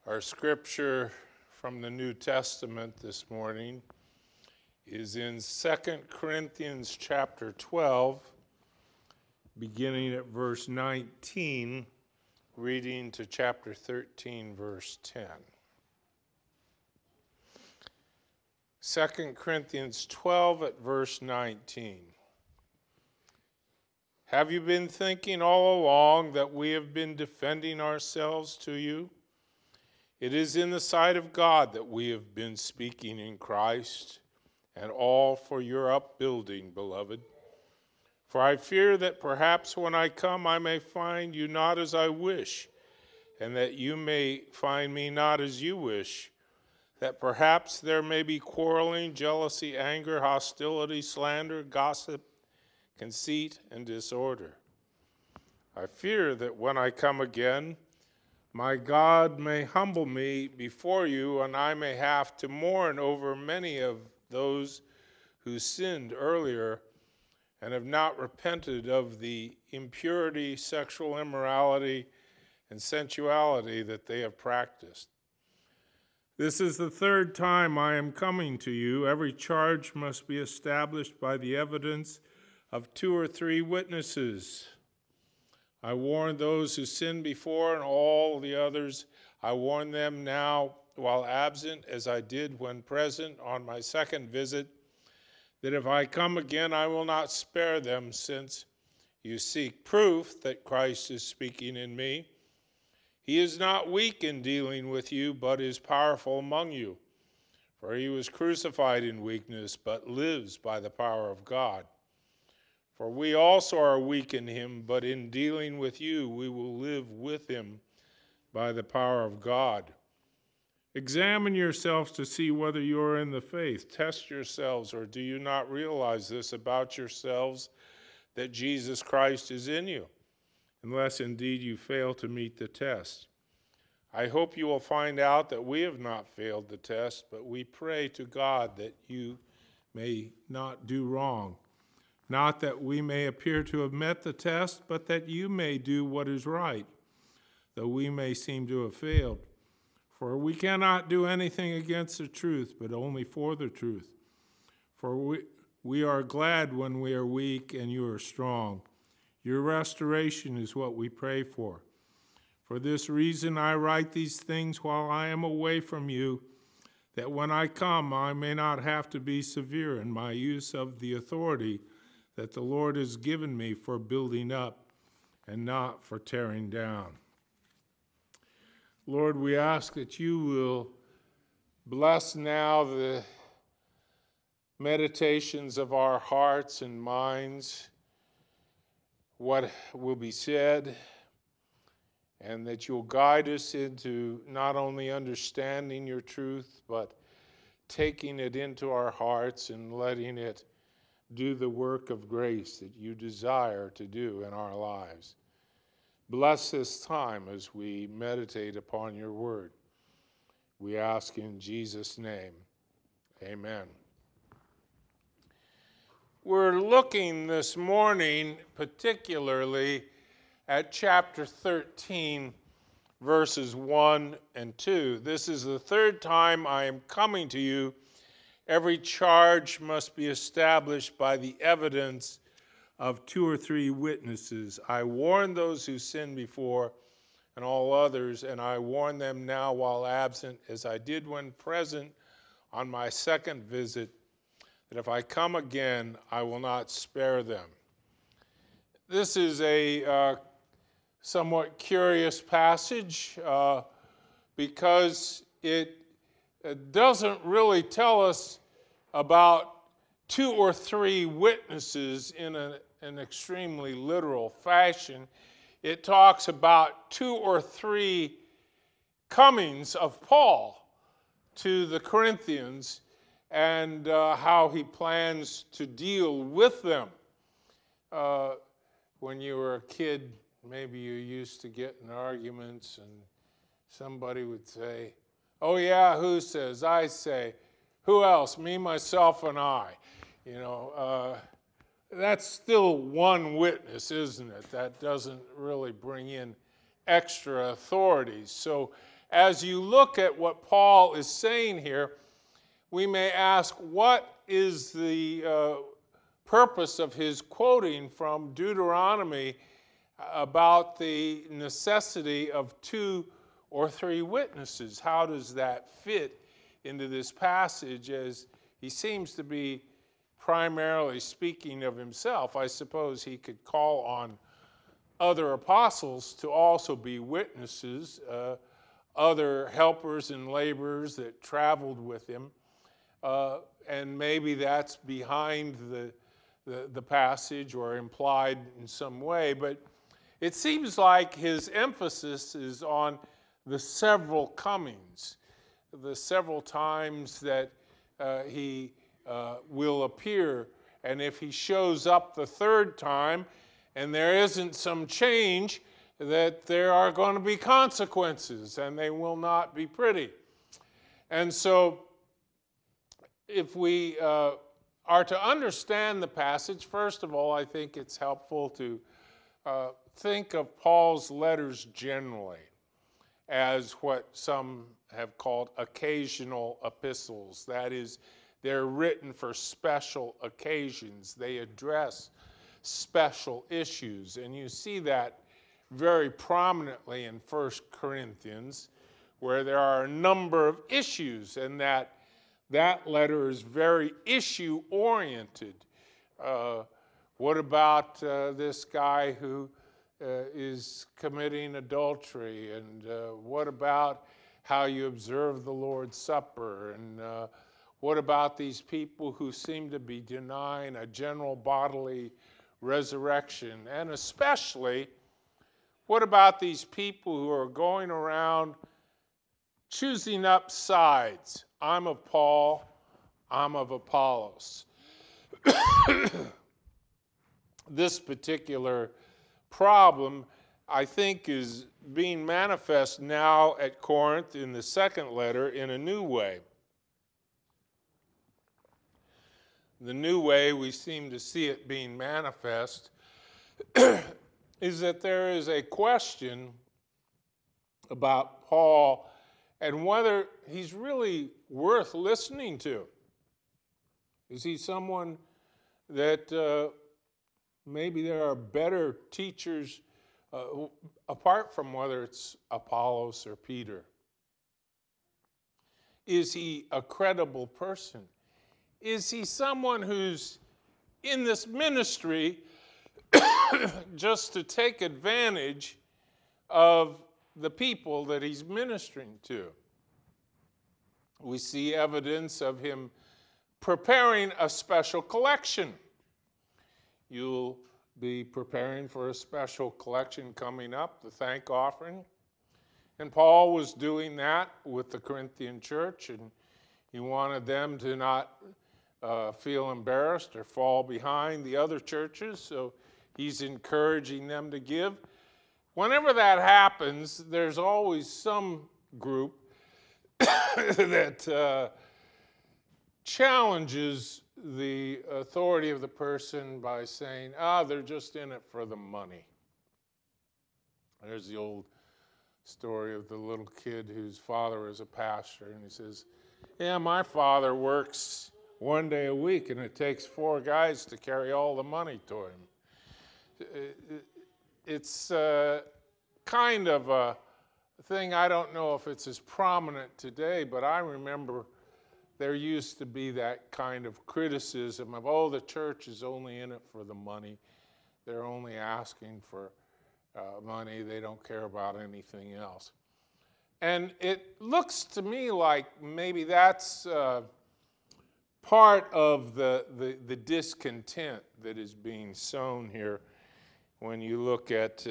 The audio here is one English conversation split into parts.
Our scripture from the New Testament this morning is in 2 Corinthians chapter 12, beginning at verse 19, reading to chapter 13, verse 10. 2 Corinthians 12 at verse 19. Have you been thinking all along that we have been defending ourselves to you? It is in the sight of God that we have been speaking in Christ, and all for your upbuilding, beloved. For I fear that perhaps when I come I may find you not as I wish, and that you may find me not as you wish, that perhaps there may be quarreling, jealousy, anger, hostility, slander, gossip, conceit, and disorder. I fear that when I come again, my God may humble me before you, and I may have to mourn over many of those who sinned earlier and have not repented of the impurity, sexual immorality, and sensuality that they have practiced. This is the third time I am coming to you. Every charge must be established by the evidence of 2 or 3 witnesses. I warned those who sinned before, and all the others I warn them now while absent, as I did when present on my second visit, that if I come again I will not spare them, since you seek proof that Christ is speaking in me. He is not weak in dealing with you, but is powerful among you. For he was crucified in weakness, but lives by the power of God. For we also are weak in him, but in dealing with you we will live with him by the power of God. Examine yourselves to see whether you are in the faith. Test yourselves, or do you not realize this about yourselves, that Jesus Christ is in you, unless indeed you fail to meet the test? I hope you will find out that we have not failed the test, but we pray to God that you may not do wrong. Not that we may appear to have met the test, but that you may do what is right, though we may seem to have failed. For we cannot do anything against the truth, but only for the truth. For we are glad when we are weak and you are strong. Your restoration is what we pray for. For this reason I write these things while I am away from you, that when I come I may not have to be severe in my use of the authority that the Lord has given me for building up and not for tearing down. Lord, we ask that you will bless now the meditations of our hearts and minds, what will be said, and that you'll guide us into not only understanding your truth, but taking it into our hearts and letting it do the work of grace that you desire to do in our lives. Bless this time as we meditate upon your word. We ask in Jesus' name, amen. We're looking this morning particularly at chapter 13, verses 1 and 2. This is the third time I am coming to you. Every charge must be established by the evidence of 2 or 3 witnesses. I warned those who sinned before and all others, and I warn them now while absent, as I did when present on my second visit, that if I come again, I will not spare them. This is a somewhat curious passage because it doesn't really tell us about 2 or 3 witnesses in an extremely literal fashion. It talks about 2 or 3 comings of Paul to the Corinthians and how he plans to deal with them. When you were a kid, maybe you used to get in arguments and somebody would say, "Oh yeah, who says? I say. Who else? Me, myself, and I." You know, that's still one witness, isn't it? That doesn't really bring in extra authorities. So as you look at what Paul is saying here, we may ask, what is the purpose of his quoting from Deuteronomy about the necessity of 2 or 3 witnesses? How does that fit into this passage, as he seems to be primarily speaking of himself? I suppose he could call on other apostles to also be witnesses, other helpers and laborers that traveled with him. And maybe that's behind the passage or implied in some way. But it seems like his emphasis is on the several comings, the several times that he will appear. And if he shows up the 3rd time and there isn't some change, that there are going to be consequences, and they will not be pretty. And so if we are to understand the passage, first of all, I think it's helpful to think of Paul's letters generally as what some have called occasional epistles. That is, they're written for special occasions. They address special issues. And you see that very prominently in 1 Corinthians, where there are a number of issues, and that letter is very issue-oriented. What about this guy who is committing adultery? And what about how you observe the Lord's Supper? And what about these people who seem to be denying a general bodily resurrection? And especially, what about these people who are going around choosing up sides? I'm of Paul, I'm of Apollos. This particular problem, I think, is being manifest now at Corinth in the 2nd letter in a new way. The new way we seem to see it being manifest is that there is a question about Paul and whether he's really worth listening to. Is he someone that maybe there are better teachers apart from whether it's Apollos or Peter? Is he a credible person? Is he someone who's in this ministry just to take advantage of the people that he's ministering to? We see evidence of him preparing a special collection. You'll be preparing for a special collection coming up, the thank offering. And Paul was doing that with the Corinthian church, and he wanted them to not feel embarrassed or fall behind the other churches, so he's encouraging them to give. Whenever that happens, there's always some group that challenges the authority of the person by saying, they're just in it for the money. There's the old story of the little kid whose father is a pastor, and he says, yeah, my father works 1 day a week, and it takes 4 guys to carry all the money to him. It's kind of a thing, I don't know if it's as prominent today, but I remember there used to be that kind of criticism of, the church is only in it for the money. They're only asking for money. They don't care about anything else. And it looks to me like maybe that's part of the discontent that is being sown here when you look at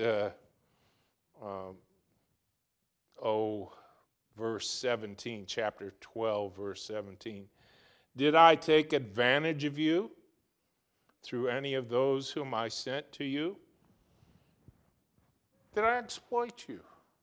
verse 17, chapter 12, verse 17. Did I take advantage of you through any of those whom I sent to you? Did I exploit you?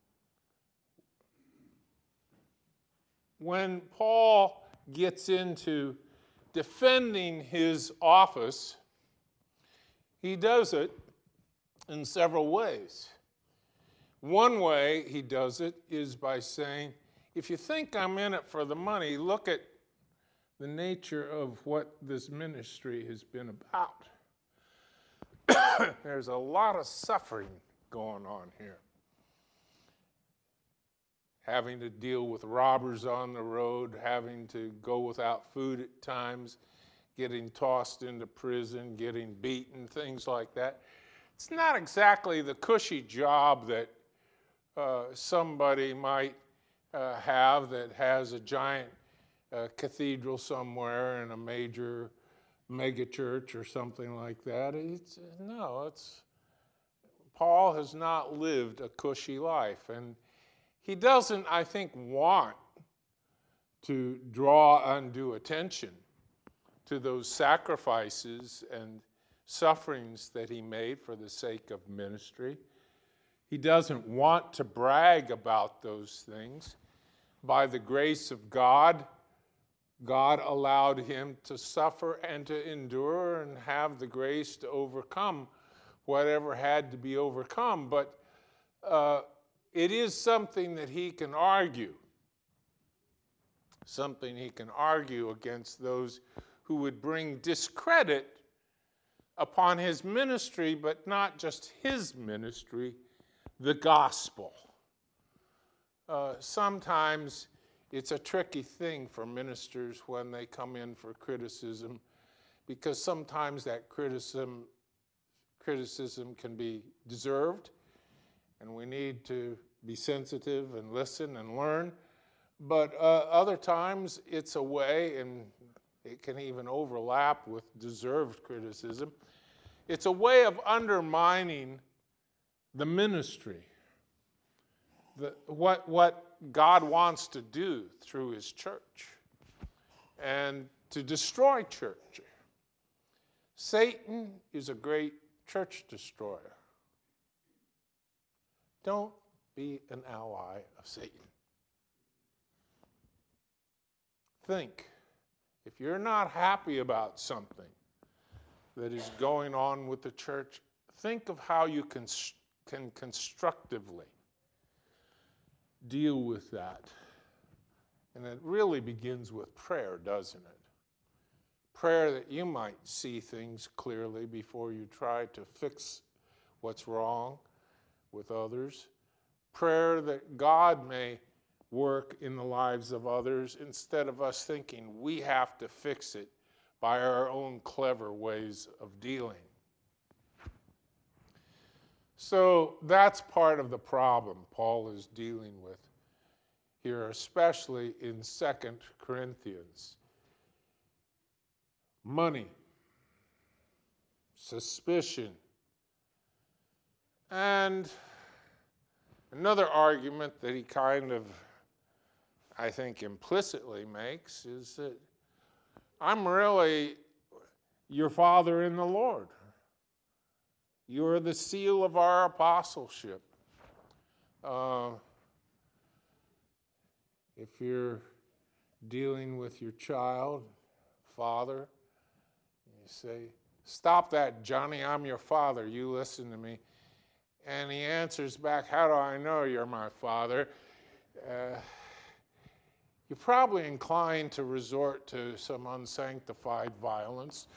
When Paul gets into defending his office, he does it in several ways. One way he does it is by saying, if you think I'm in it for the money, look at the nature of what this ministry has been about. There's a lot of suffering going on here. Having to deal with robbers on the road, having to go without food at times, getting tossed into prison, getting beaten, things like that. It's not exactly the cushy job that somebody might have that has a giant cathedral somewhere in a major megachurch or something like that. Paul has not lived a cushy life, and he doesn't, I think, want to draw undue attention to those sacrifices and sufferings that he made for the sake of ministry. He doesn't want to brag about those things. By the grace of God, God allowed him to suffer and to endure and have the grace to overcome whatever had to be overcome. But it is something that he can argue. Something he can argue against those who would bring discredit upon his ministry, but not just his ministry, the gospel. Sometimes it's a tricky thing for ministers when they come in for criticism, because sometimes that criticism can be deserved, and we need to be sensitive and listen and learn. But other times it's a way, and it can even overlap with deserved criticism, it's a way of undermining the ministry, what God wants to do through his church, and to destroy church. Satan is a great church destroyer. Don't be an ally of Satan. Think, if you're not happy about something that is going on with the church, think of how you can constructively deal with that. And it really begins with prayer, doesn't it? Prayer that you might see things clearly before you try to fix what's wrong with others. Prayer that God may work in the lives of others instead of us thinking we have to fix it by our own clever ways of dealing. So that's part of the problem Paul is dealing with here, especially in 2 Corinthians. Money, suspicion, and another argument that he kind of, I think, implicitly makes is that I'm really your father in the Lord. You're the seal of our apostleship. If you're dealing with your child, father, you say, "Stop that, Johnny, I'm your father, you listen to me." And he answers back, "How do I know you're my father?" You're probably inclined to resort to some unsanctified violence.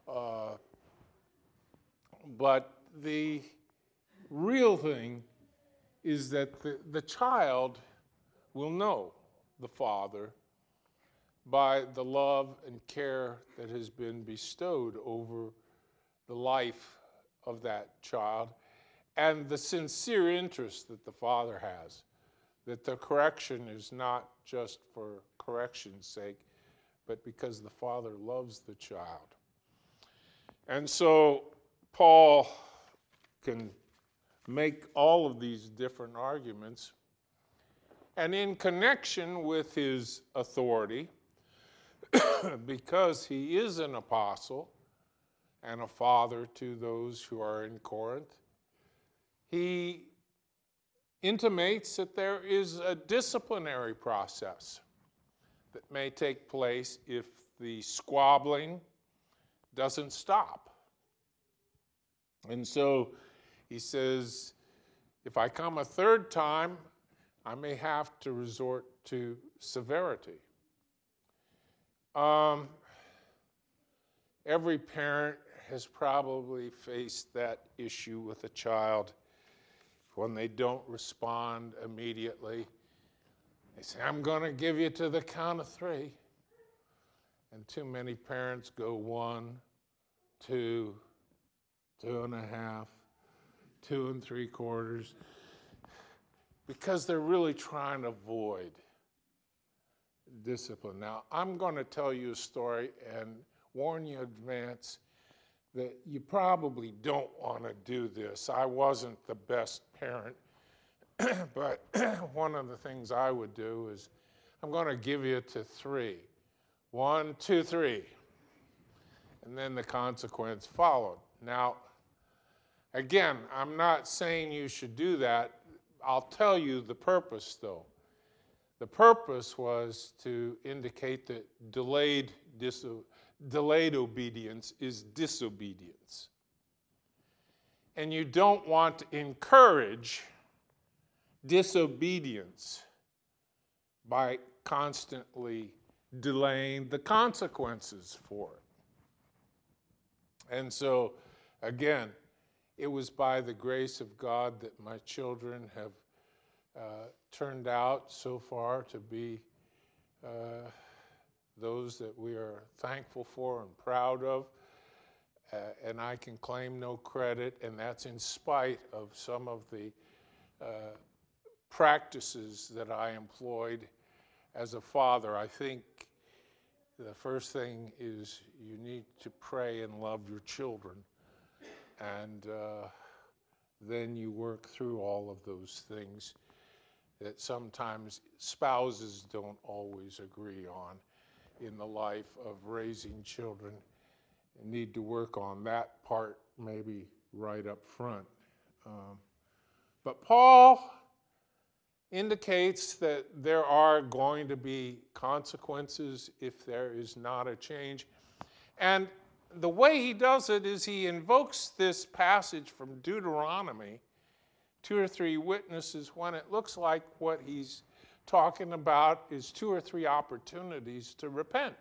But the real thing is that the child will know the father by the love and care that has been bestowed over the life of that child, and the sincere interest that the father has, that the correction is not just for correction's sake, but because the father loves the child. And so Paul can make all of these different arguments, and in connection with his authority, because he is an apostle and a father to those who are in Corinth, he intimates that there is a disciplinary process that may take place if the squabbling doesn't stop. And so he says, If I come a third time, I may have to resort to severity. Every parent has probably faced that issue with a child. When they don't respond immediately, they say, I'm going to give you to the count of 3. And too many parents go 1, 2, 2.5, 2 3/4, because they're really trying to avoid discipline. Now, I'm going to tell you a story and warn you in advance that you probably don't want to do this. I wasn't the best parent, but one of the things I would do is I'm going to give you to 3. 1, 2, 3. And then the consequence followed. Now, again, I'm not saying you should do that. I'll tell you the purpose, though. The purpose was to indicate that delayed obedience is disobedience. And you don't want to encourage disobedience by constantly delaying the consequences for it. And so, again, it was by the grace of God that my children have turned out so far to be those that we are thankful for and proud of. And I can claim no credit, and that's in spite of some of the practices that I employed as a father. I think the first thing is you need to pray and love your children. And then you work through all of those things that sometimes spouses don't always agree on in the life of raising children. You need to work on that part maybe right up front. But Paul indicates that there are going to be consequences if there is not a change. And the way he does it is he invokes this passage from Deuteronomy, 2 or 3 witnesses, when it looks like what he's talking about is 2 or 3 opportunities to repent.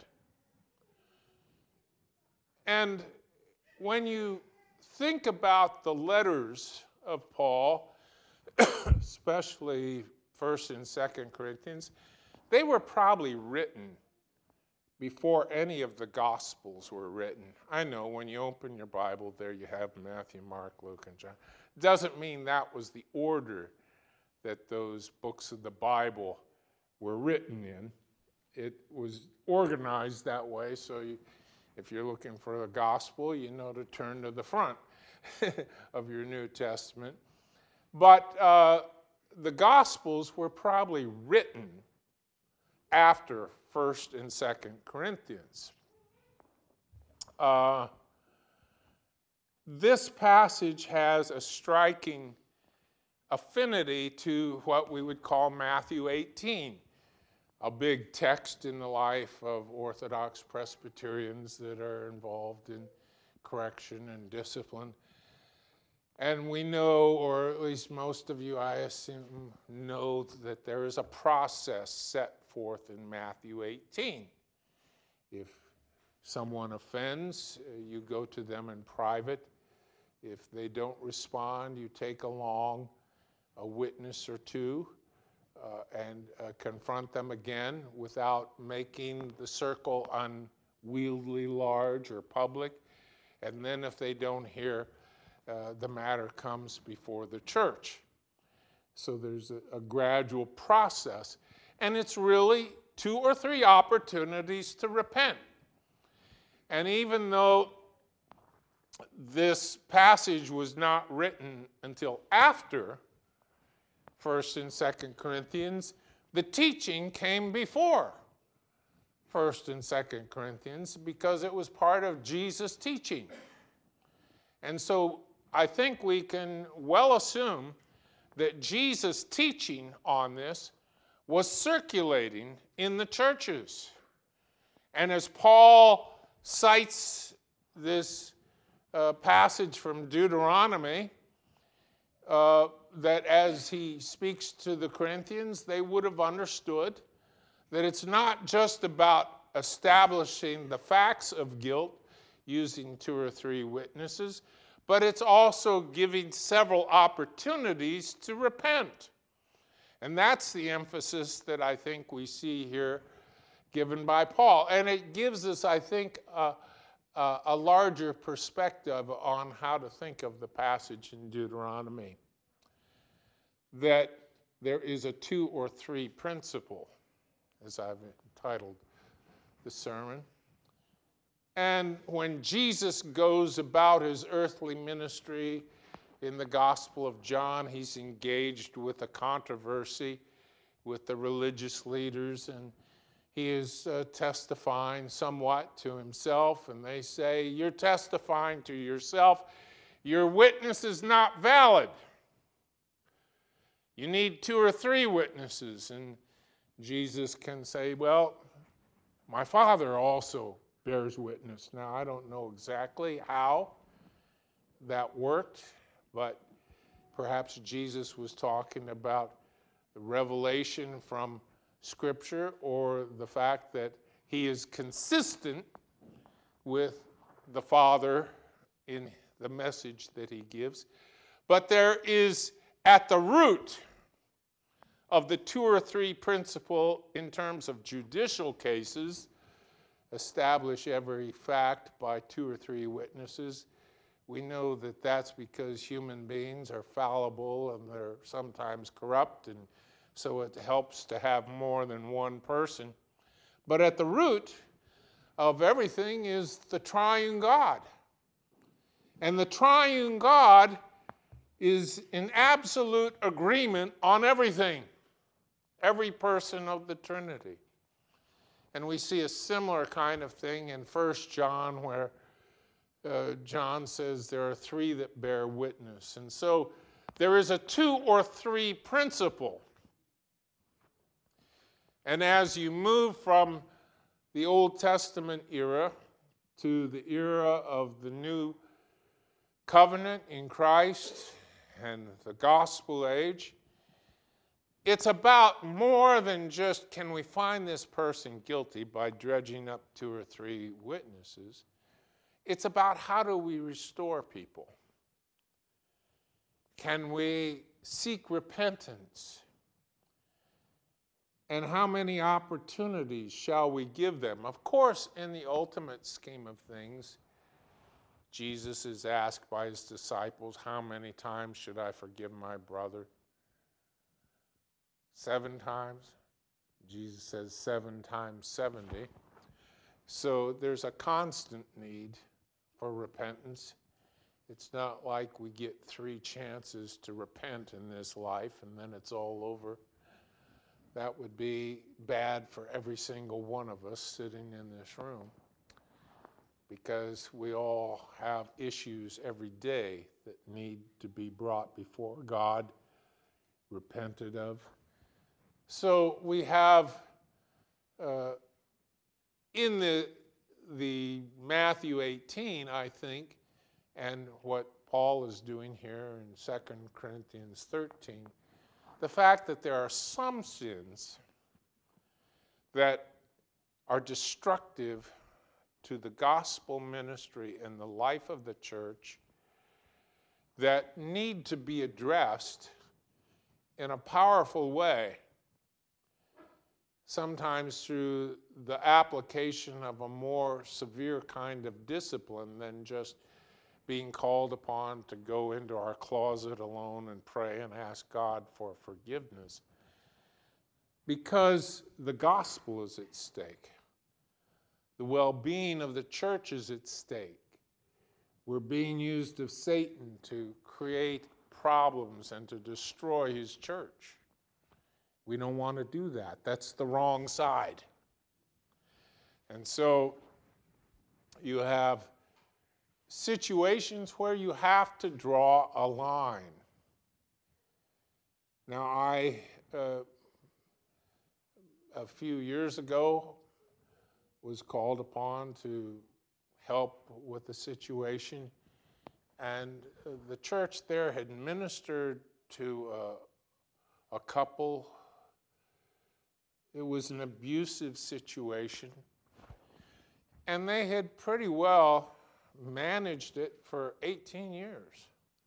And when you think about the letters of Paul, especially 1st and 2nd Corinthians, they were probably written before any of the Gospels were written. I know when you open your Bible, there you have Matthew, Mark, Luke, and John. Doesn't mean that was the order that those books of the Bible were written in. It was organized that way, so if you're looking for the Gospel, you know to turn to the front of your New Testament. But the Gospels were probably written after 1st and 2nd Corinthians. This passage has a striking affinity to what we would call Matthew 18, a big text in the life of Orthodox Presbyterians that are involved in correction and discipline. And we know, or at least most of you, I assume, know that there is a process set forth in Matthew 18. If someone offends, you go to them in private. If they don't respond, you take along a witness or 2 and confront them again without making the circle unwieldy large or public. And then if they don't hear, the matter comes before the church. So there's a gradual process. And it's really 2 or 3 opportunities to repent. And even though this passage was not written until after 1st and 2nd Corinthians, the teaching came before 1st and 2nd Corinthians because it was part of Jesus' teaching. And so I think we can well assume that Jesus' teaching on this was circulating in the churches. And as Paul cites this passage from Deuteronomy, that as he speaks to the Corinthians, they would have understood that it's not just about establishing the facts of guilt using 2 or 3 witnesses, but it's also giving several opportunities to repent. And that's the emphasis that I think we see here given by Paul. And it gives us, I think, a larger perspective on how to think of the passage in Deuteronomy. That there is a 2 or 3 principle, as I've entitled the sermon. And when Jesus goes about his earthly ministry in the Gospel of John, he's engaged with a controversy with the religious leaders, and he is testifying somewhat to himself, and they say, "You're testifying to yourself. Your witness is not valid. You need 2 or 3 witnesses." And Jesus can say, "Well, my Father also bears witness." Now, I don't know exactly how that worked, but perhaps Jesus was talking about the revelation from Scripture, or the fact that he is consistent with the Father in the message that he gives. But there is at the root of the 2 or 3 principle in terms of judicial cases, establish every fact by 2 or 3 witnesses. We know that that's because human beings are fallible and they're sometimes corrupt, and so it helps to have more than one person. But at the root of everything is the triune God. And the triune God is in absolute agreement on everything, every person of the Trinity. And we see a similar kind of thing in 1 John, where John says there are 3 that bear witness. And so there is a 2 or 3 principle. And as you move from the Old Testament era to the era of the New Covenant in Christ and the gospel age, it's about more than just, can we find this person guilty by dredging up 2 or 3 witnesses? It's about, how do we restore people? Can we seek repentance? And how many opportunities shall we give them? Of course, in the ultimate scheme of things, Jesus is asked by his disciples, "How many times should I forgive my brother? 7 times?" Jesus says 7 times 70. So there's a constant need for repentance. It's not like we get 3 chances to repent in this life and then it's all over. That would be bad for every single one of us sitting in this room, because we all have issues every day that need to be brought before God, repented of. So we have in the Matthew 18, I think, and what Paul is doing here in 2 Corinthians 13, the fact that there are some sins that are destructive to the gospel ministry and the life of the church that need to be addressed in a powerful way, sometimes through the application of a more severe kind of discipline than just being called upon to go into our closet alone and pray and ask God for forgiveness. Because the gospel is at stake. The well-being of the church is at stake. We're being used of Satan to create problems and to destroy his church. We don't want to do that. That's the wrong side. And so you have situations where you have to draw a line. Now, a few years ago, was called upon to help with the situation, and the church there had ministered to a couple. It was an abusive situation, and they had pretty well managed it for 18 years.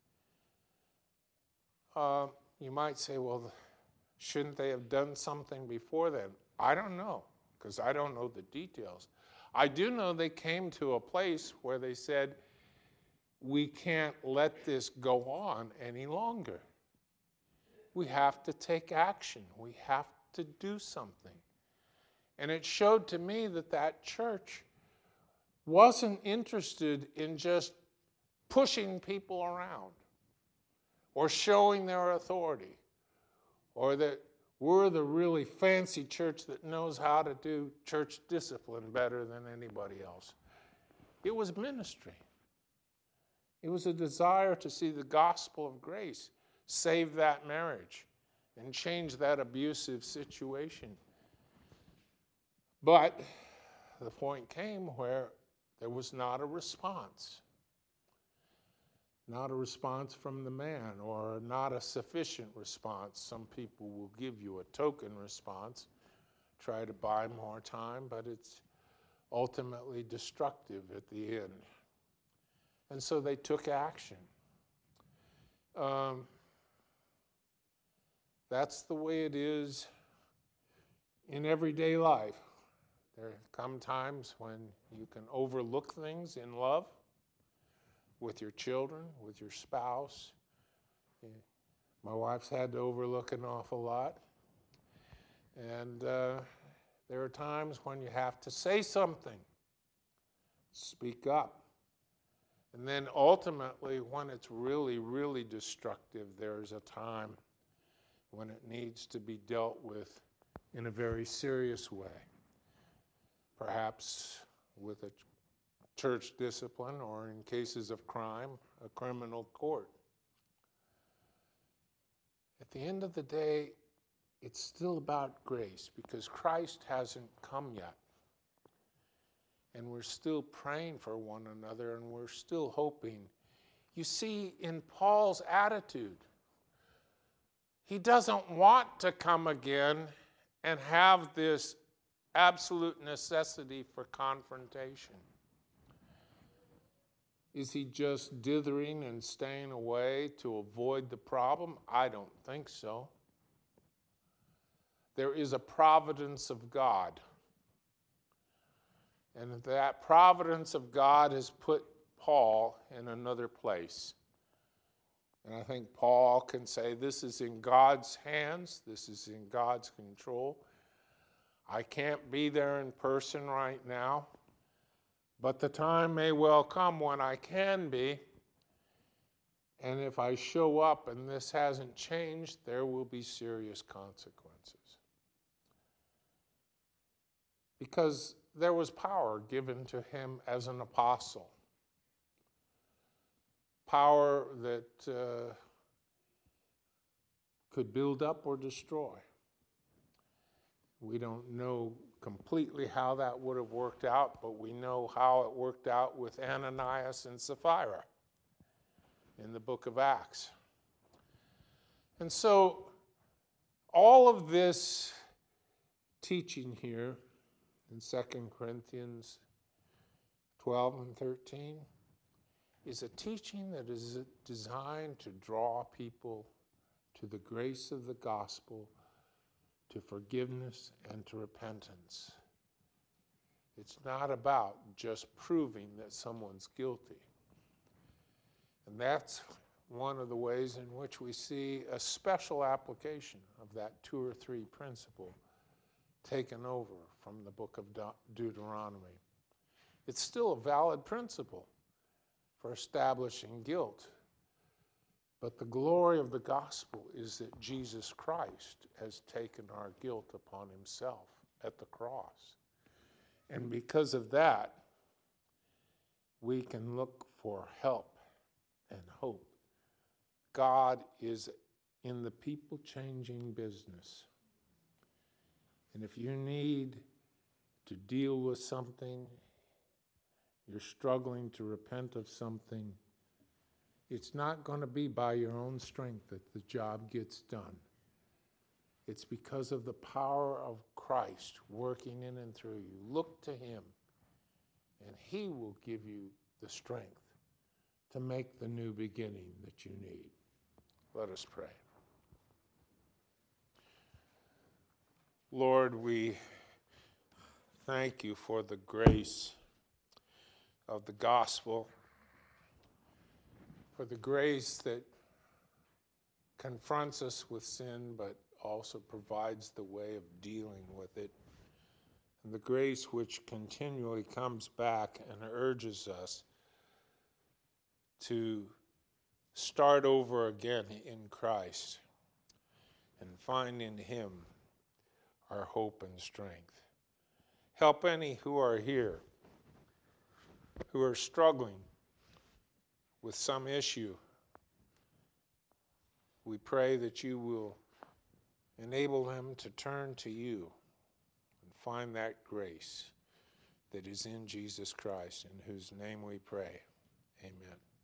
You might say, well, shouldn't they have done something before then? I don't know, because I don't know the details. I do know they came to a place where they said, we can't let this go on any longer. We have to take action. We have to do something. And it showed to me that that church wasn't interested in just pushing people around or showing their authority, or that we're the really fancy church that knows how to do church discipline better than anybody else. It was ministry. It was a desire to see the gospel of grace save that marriage and change that abusive situation. But the point came where there was not a response. Not a response from the man, or not a sufficient response. Some people will give you a token response, try to buy more time, but it's ultimately destructive at the end. And so they took action. That's the way it is in everyday life. There come times when you can overlook things in love, with your children, with your spouse. My wife's had to overlook an awful lot. And there are times when you have to say something, speak up. And then ultimately, when it's really, really destructive, there's a time when it needs to be dealt with in a very serious way. Perhaps with a church discipline, or in cases of crime, a criminal court. At the end of the day, it's still about grace, because Christ hasn't come yet. And we're still praying for one another, and we're still hoping. You see, in Paul's attitude, he doesn't want to come again and have this absolute necessity for confrontation. Is he just dithering and staying away to avoid the problem? I don't think so. There is a providence of God. And that providence of God has put Paul in another place. And I think Paul can say, this is in God's hands. This is in God's control. I can't be there in person right now. But the time may well come when I can be. And if I show up and this hasn't changed, there will be serious consequences. Because there was power given to him as an apostle. Power that could build up or destroy. We don't know completely how that would have worked out, but we know how it worked out with Ananias and Sapphira in the book of Acts. And so all of this teaching here in 2 Corinthians 12 and 13 is a teaching that is designed to draw people to the grace of the gospel, to forgiveness and to repentance. It's not about just proving that someone's guilty. And that's one of the ways in which we see a special application of that 2 or 3 principle taken over from the book of Deuteronomy. It's still a valid principle for establishing guilt. But the glory of the gospel is that Jesus Christ has taken our guilt upon himself at the cross. And because of that, we can look for help and hope. God is in the people-changing business. And if you need to deal with something, you're struggling to repent of something, It's not going to be by your own strength that the job gets done. It's because of the power of Christ working in and through you. Look to him, and he will give you the strength to make the new beginning that you need. Let us pray. Lord, we thank you for the grace of the gospel, for the grace that confronts us with sin, but also provides the way of dealing with it, and the grace which continually comes back and urges us to start over again in Christ and find in him our hope and strength. Help any who are here, who are struggling with some issue. We pray that you will enable them to turn to you and find that grace that is in Jesus Christ, in whose name we pray. Amen.